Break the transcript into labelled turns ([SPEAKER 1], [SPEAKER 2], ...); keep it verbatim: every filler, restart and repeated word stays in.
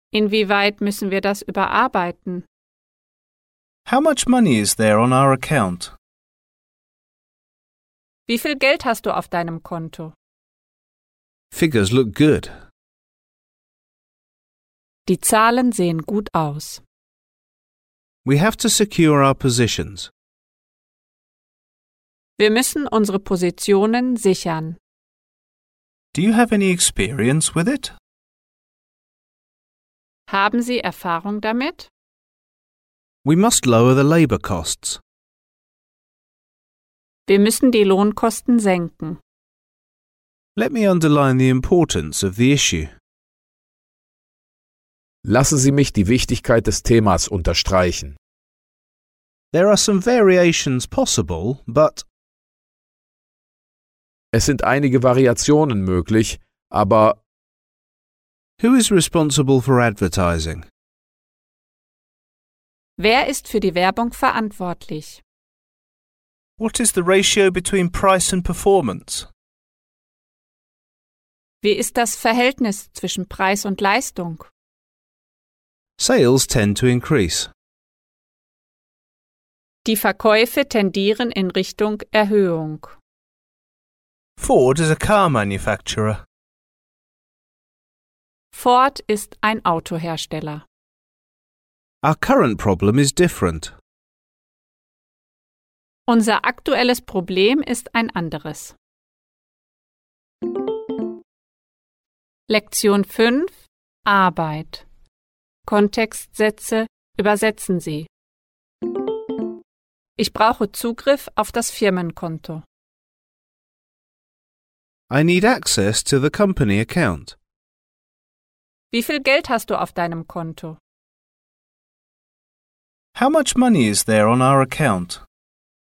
[SPEAKER 1] Inwieweit müssen wir das überarbeiten?
[SPEAKER 2] How much money is there on our account?
[SPEAKER 1] Wie viel Geld hast du auf deinem Konto?
[SPEAKER 2] Figures look good.
[SPEAKER 1] Die Zahlen sehen gut aus.
[SPEAKER 2] We have to secure our positions.
[SPEAKER 1] Wir müssen unsere Positionen sichern.
[SPEAKER 2] Do you have any experience with it?
[SPEAKER 1] Haben Sie Erfahrung damit?
[SPEAKER 2] We must lower the labor costs.
[SPEAKER 1] Wir müssen die Lohnkosten senken.
[SPEAKER 2] Let me underline the importance of the issue.
[SPEAKER 3] Lassen Sie mich die Wichtigkeit des Themas unterstreichen.
[SPEAKER 2] There are some variations possible, but
[SPEAKER 3] Es sind einige Variationen möglich, aber
[SPEAKER 2] who is responsible for advertising?
[SPEAKER 1] Wer ist für die Werbung verantwortlich?
[SPEAKER 2] What is the ratio between price and performance?
[SPEAKER 1] Wie ist das Verhältnis zwischen Preis und Leistung?
[SPEAKER 2] Sales tend to increase.
[SPEAKER 1] Die Verkäufe tendieren in Richtung Erhöhung.
[SPEAKER 2] Ford is a car manufacturer.
[SPEAKER 1] Ford ist ein Autohersteller.
[SPEAKER 2] Our current problem is different.
[SPEAKER 1] Unser aktuelles Problem ist ein anderes. Lektion fünf Arbeit. Kontextsätze übersetzen Sie. Ich brauche Zugriff auf das Firmenkonto.
[SPEAKER 2] I need access to the company account.
[SPEAKER 1] Wie viel Geld hast du auf deinem Konto?
[SPEAKER 2] How much money is there on our account?